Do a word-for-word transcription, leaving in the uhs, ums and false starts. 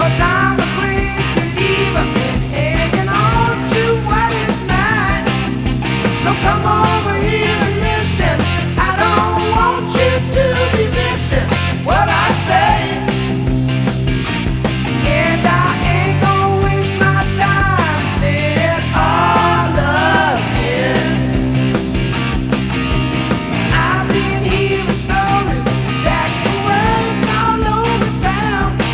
Cause I'm a great believer in hanging on to what is mine. So come over here.